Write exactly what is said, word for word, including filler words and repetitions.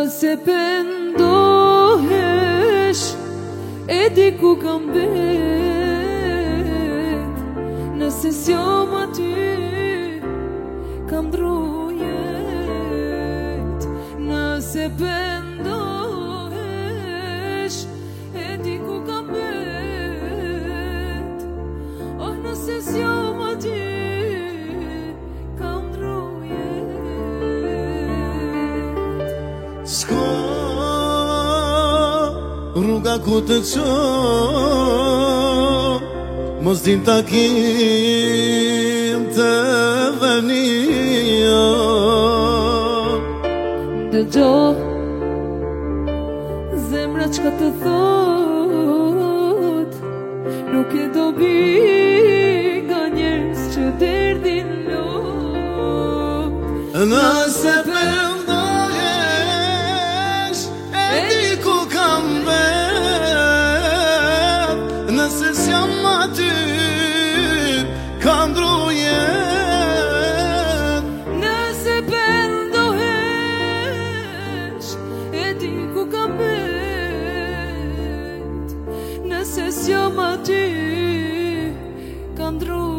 Nëse pendohesh, e di ku kam bet. Nëse s'jam aty, kam dru jet. Nëse pendohesh, e di ku kam bet. Oh, nëse s'jam aty, kam dru jet. S'ka rruga ku të qo, mos din takim të vënia. Dëgjo, zemra qka të thot, nuk e dobi nga njerës që derdhin lot. Nëse pendohesh, e di ku kam vet. Nëse s'jam aty, kam dru jet. Nëse pendohesh, e di ku kam bet. Nëse s'jam aty, kam dru